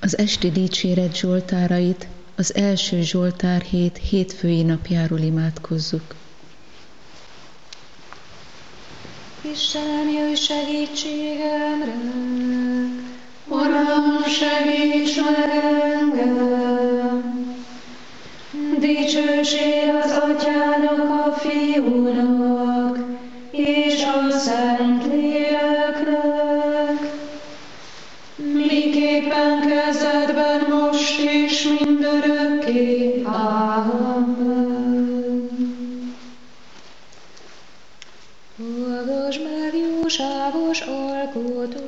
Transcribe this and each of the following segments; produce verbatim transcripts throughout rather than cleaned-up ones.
Az esti dicséret zsoltárait az első Zsoltár hét hétfői napjáról imádkozzuk. Istenem, jöjj segítségemre! Uram, segíts meg engem! Dicsőség az Atyának, a Fiúnak, és a Szentléleknek, miképpen kezdetben, most és mindörökké. Amen. Hallgass meg, jóságos alkotók,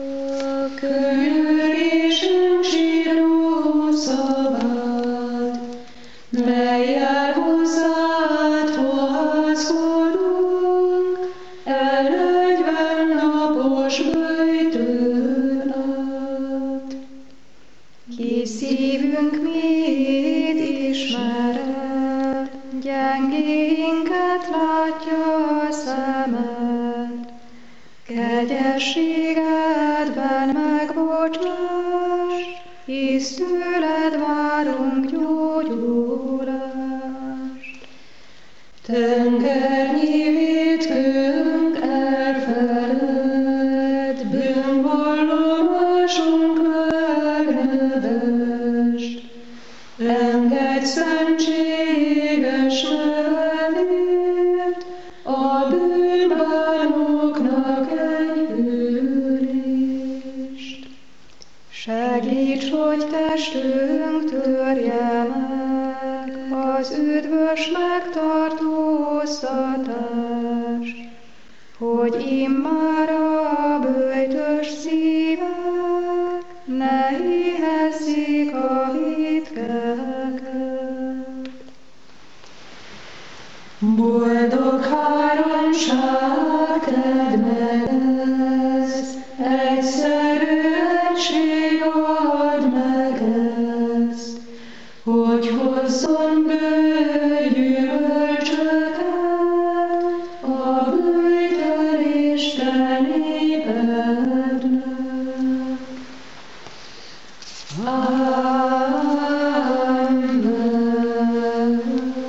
könyörgésünk síró szavát, mellyel hozzád fohászkodunk, elegyben napos böjtőn át. Kis szívünk mélyét ismered, gyengéinket látja a szemed, kegyességedben megbocsáss, hisz tőled várunk gyógyulást. Tengernyi vétkünk elfeled, bűnvallomásunk megnevest, engedj szentséges nevedért, a bűnbánóknak enyhülést. Segíts, hogy testünk törje meg az üdvös megtartóztatást, hogy immár a böjtös szívek ne éhezzék a hitkeket. Boldog háromság, tedd meg ezt, egyszerű egység, add meg ezt, hogy hozzon bőr gyümölcsöket a bőjtön Isten népednek. Amen.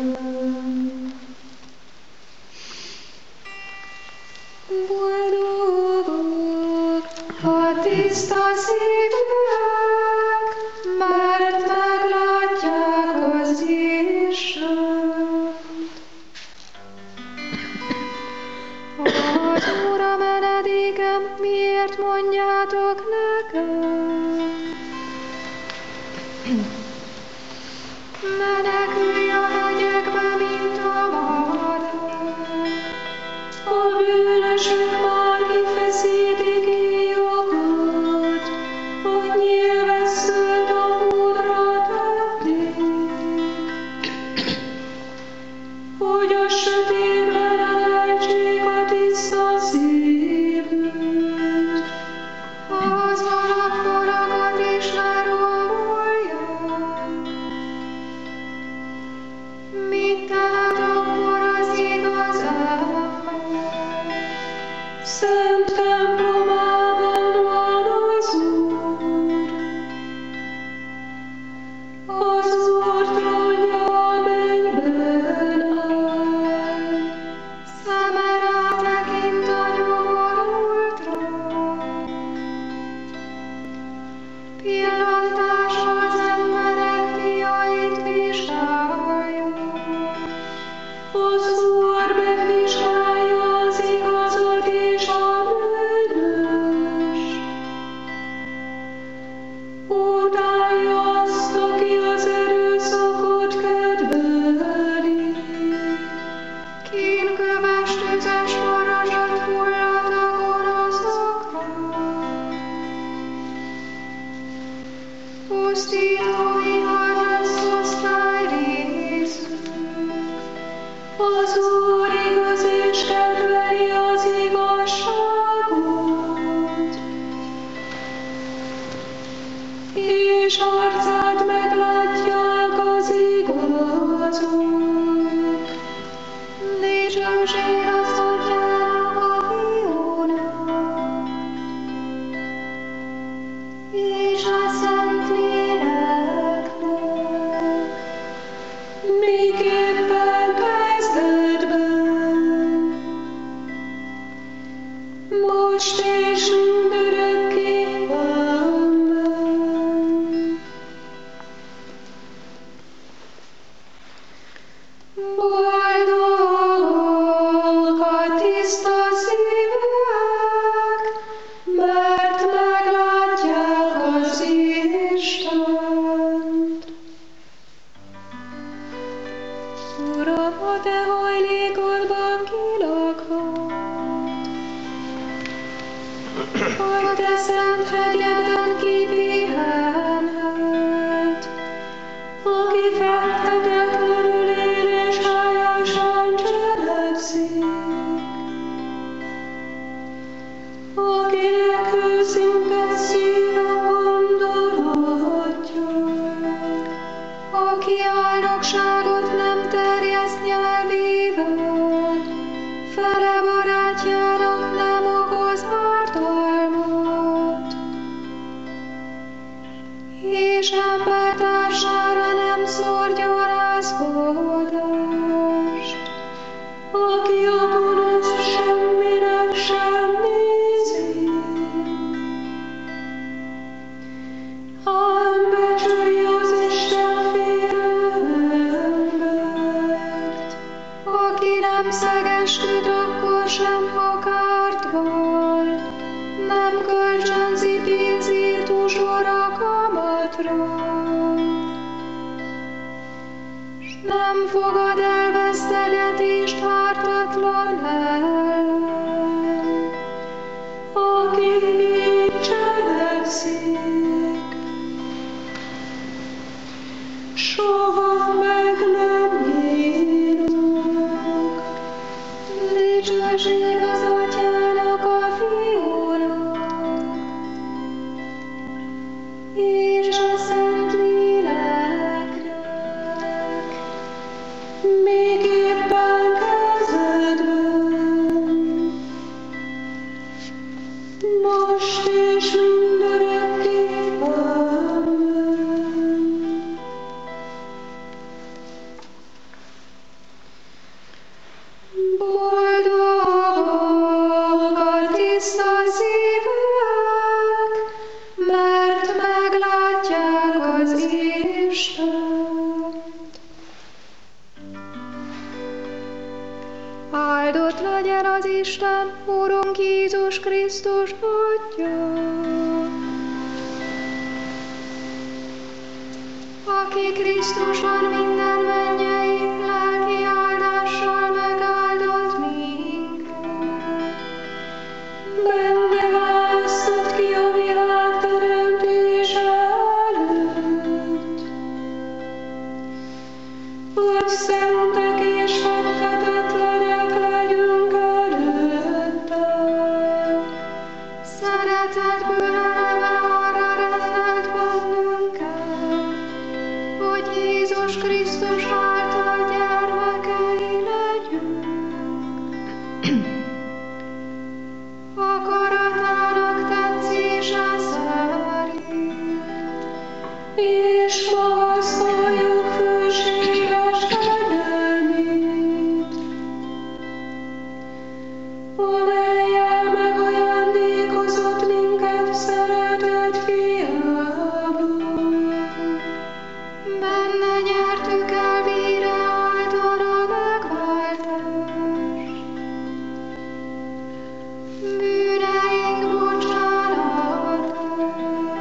Boldogok a tiszta szívűek, mert meglátják az Istent. Az Úr a menedékem, miért mondjátok nekem? Menekülj a hegyekbe, mint a madár. A bűnösök már kifeszítik éjukat, a nyilvesszőt a hódra tették, hogy a sötétben elejtsék a tiszta szívűt, az alapfalakat is lerombolják. Mit tehet akkor az igaz ember? Szent templomában van az Úr. Az Úr trónja a mennyben áll. Szeme rátekint a nyomorultra. Pillantása az emberek fiait vizsgálja. Az Úr megvizsgálja az igazat és a bűnöst. Utálja azt, aki az erőszakot kedveli. Kínköves tüzes varázsat hullat a gonoszokra. Pusztító vihar lesz osztályrészük. Az Úr igaz és kedveli az igazságot, és arcát meglátják az igazok. Dicsőség az Atyának, a Fiúnak, és a Szentléleknek. szent hegyeden kipihenhet, aki fektetetlenül él és helyesen cselekszik, akinek őszinte szíve gondolatja, aki álnokságot nem terjeszt nyelvével, fele barátjának nem okoz ártalmat, és embertársára nem szórja rázkodást, aki a gonosz semminek sem nézi, hanem becsüli az Isten félő embert, aki nem szegesküd akkor sem, ha kárt val, nem kölcsönzi pénzért uzsora kamatra, s nem fogad el vesztegetést ártatlan ellen, aki így cselekszik. Soha meg nem nyílnak, dicsőség az Atyának, a Fiúnak, és a Szent Léleknek, még éppen kezdetben, most és mindörökké. Amen. Boldogok a tiszta szívűek, mert meglátják az Istent. Áldott legyen az Isten, Urunk Jézus Krisztus Atya, aki Krisztuson minden mennyei lelki áldással megáldott minket. Benne választott ki a világ teremtése előtt, hogy szentek és fedhetetlenek legyünk előtte. Szeretetből eleve arra rendelt bennünket, hogy Jézus Krisztus által gyermekei legyünk. Akaratának tetszése szerint, és magasztaljuk hűséges kegyelmét, amellyel megajándékozott minket szeretett Fiában. Benne nyertük el vére által a megváltást, bűneink bocsánatát,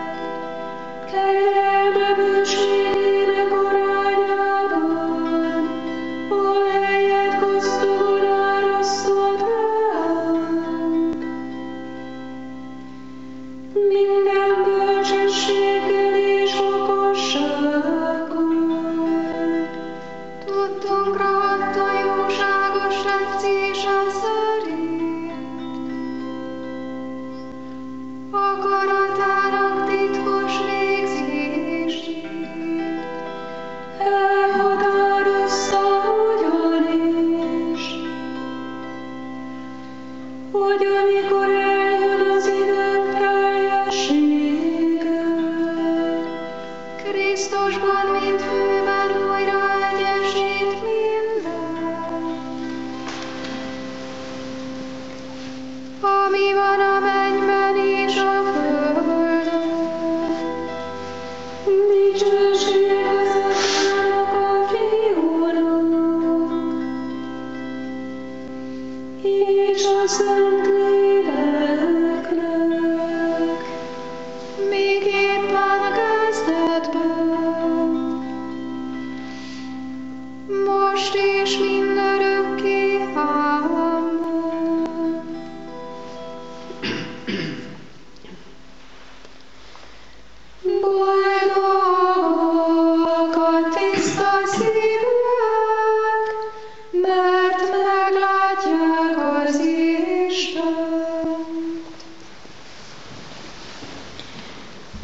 kegyelme bőségének arányában, amelyet gazdagon árasztott ránk. Minden bölcsességgel és okossággal tudtunk adta jóságos tetszése szerint, akaratának titkos végzését elhatározta ugyanis, hogy amikor eljön az idők teljessége,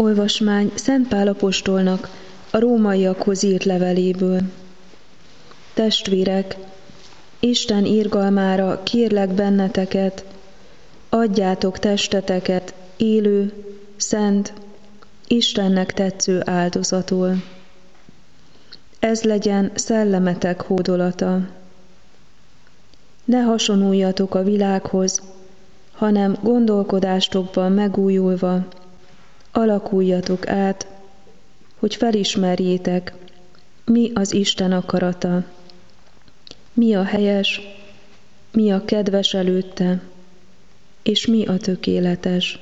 Olvasmány Szent Pál apostolnak a rómaiakhoz írt leveléből. Testvérek, Isten irgalmára kérlek benneteket, adjátok testeteket élő, szent, Istennek tetsző áldozatul. Ez legyen szellemetek hódolata. Ne hasonuljatok a világhoz, hanem gondolkodástokban megújulva, alakuljatok át, hogy felismerjétek, mi az Isten akarata, mi a helyes, mi a kedves előtte, és mi a tökéletes.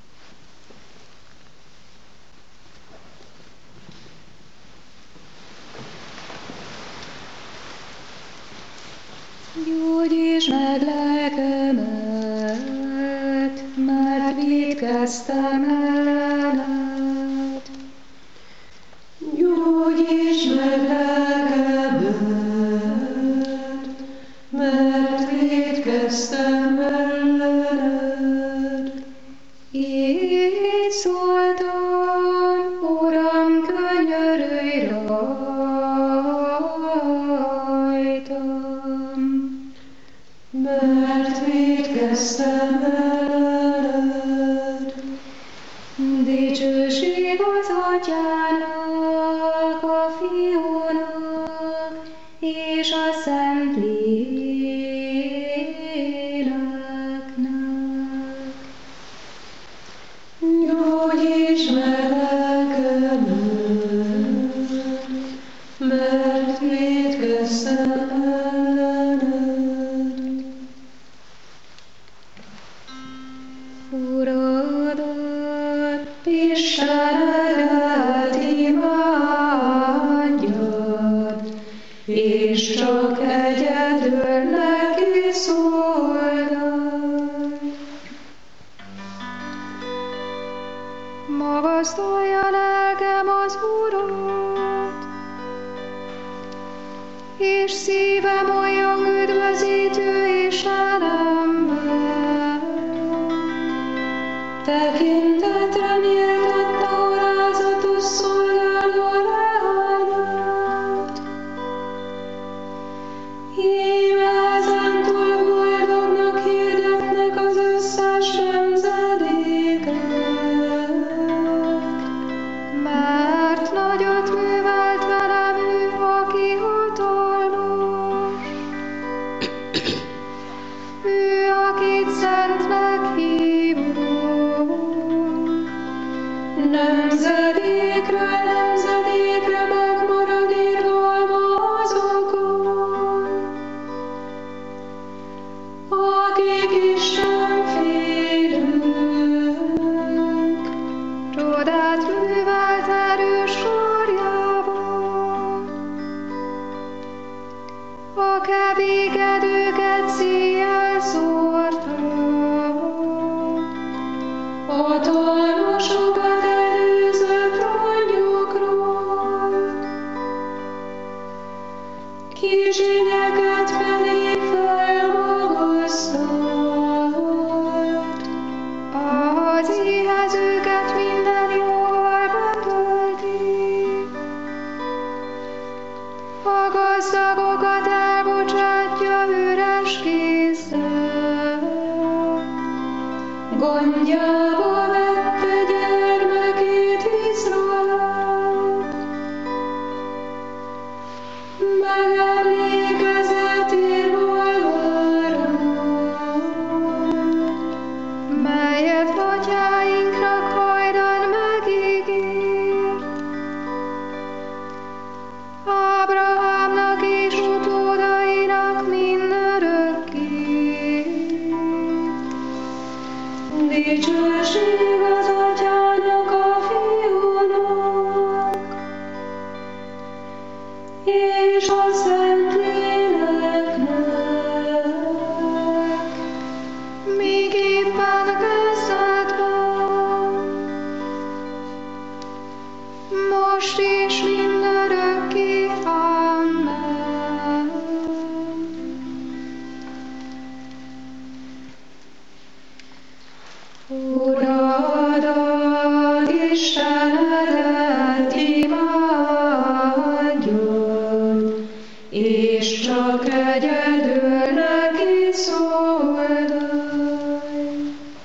Gyógyíts meg lelkemet, mert vétkeztem ellened. Gyógyíts meg lelkemet, mert vétkeztem ellened. Így szóltam, Uram, könyörülj rajtam, mert vétkeztem ellened. Dicsőség az Atyának, a Fiúnak és a Szentléleknek. Gyógyíts meg lelkemet, mert vétkeztem ellened. Uradat, Istenedet imádjad, és csak egyedül neki szolgálj. Magasztalja lelkem az Urat, és szívem olyan üdvözítő Istenemben. Tekintetre méltatta alázatos szolgáló leányát. Íme ezentúl boldognak hirdetnek az összes nemzedékek, mert nagyot művelt velem ő, aki hatalmas. Ő, akit szentnek hívunk. Nemzedékről nemzedékre megmarad irgalma azokon, akik Isten félők. Csodát művelt erős karjával, a kevékedőket széjjel szórta, hatalmasokat előzött rongyokról, kicsinyeket pedig felmagasztalt. Az éhezőket minden jóval betölti, a gazdagokat elbocsátja üres kézzel. Gondjába vette gyermekét, Istenedet imádjon, és csak egyedül neki szolgálj.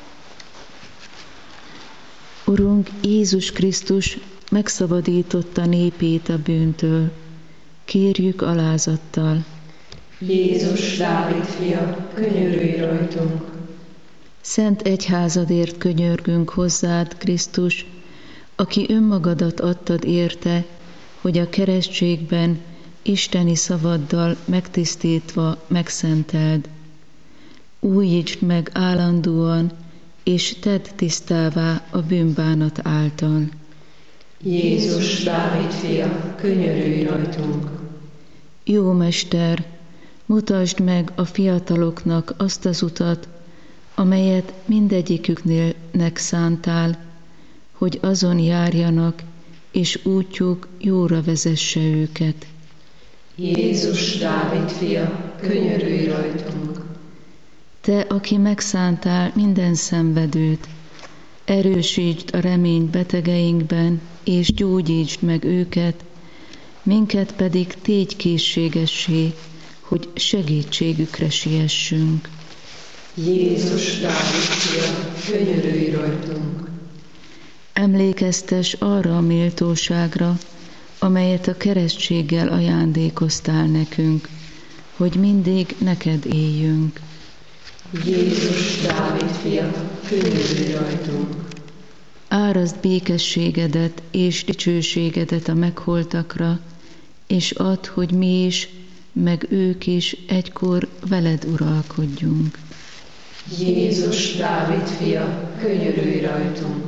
Urunk Jézus Krisztus megszabadította népét a bűntől. Kérjük alázattal. Jézus, Dávid fia, könyörülj rajtunk! Szent egyházadért könyörgünk hozzád, Krisztus, aki önmagadat adtad érte, hogy a keresztségben isteni szavaddal megtisztítva megszenteld. Újítsd meg állandóan, és tedd tisztává a bűnbánat által. Jézus, Dávid fia, könyörülj rajtunk! Jó Mester, mutasd meg a fiataloknak azt az utat, amelyet mindegyiküknek szántál, hogy azon járjanak, és útjuk jóra vezesse őket. Jézus, Dávid fia, könyörülj rajtunk! Te, aki megszántál minden szenvedőt, erősítsd a reményt betegeinkben, és gyógyítsd meg őket, minket pedig tégy készségessé, hogy segítségükre siessünk. Jézus, Dávid fia, könyörülj rajtunk! Emlékeztes arra a méltóságra, amelyet a keresztséggel ajándékoztál nekünk, hogy mindig neked éljünk. Jézus, Dávid fia, könyörülj rajtunk! Áraszd békességedet és dicsőségedet a megholtakra, és add, hogy mi is, meg ők is egykor veled uralkodjunk. Jézus, Dávid fia, könyörülj rajtunk!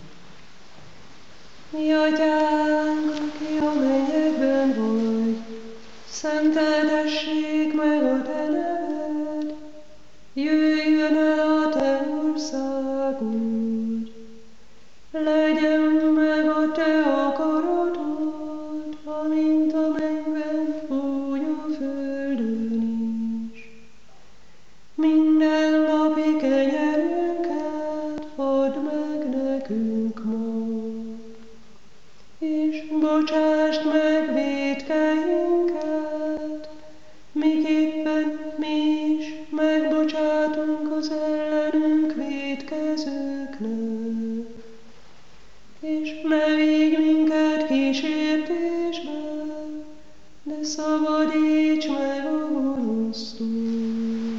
Mi atyánk, aki a mennyekben vagy, szenteltessék meg a te neved, jöjjön el a te országod, legyen meg a te akaratod, amint a mennyben, úgy a földön is. Minden napi kenyerünket add meg nekünk ma, és bocsásd meg vétkeinket, miképpen mi is megbocsátunk az ellenünk vétkezőknek. És ne vigy minket kísértésbe, de szabadíts meg a gonosztól.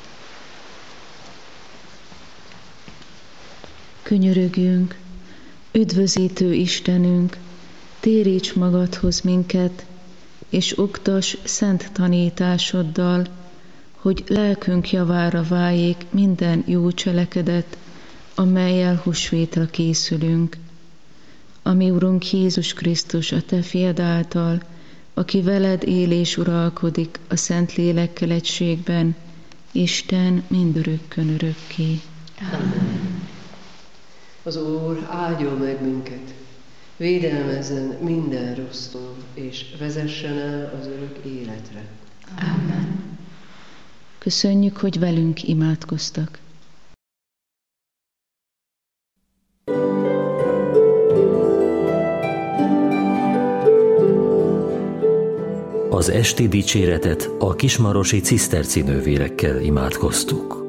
Könyörögjünk, üdvözítő Istenünk, téríts magadhoz minket, és oktass szent tanításoddal, hogy lelkünk javára váljék minden jó cselekedet, amellyel húsvétra készülünk. Ami Urunk Jézus Krisztus, a Te fiad által, aki veled él és uralkodik a Szent Lélekkel egységben, Isten mindörökkön örökké. Amen. Az Úr áldjon meg minket, védelmezzen minden rossztól, és vezessen el az örök életre. Amen. Köszönjük, hogy velünk imádkoztak. Az esti dicséretet a kismarosi ciszterci nővérekkel imádkoztuk.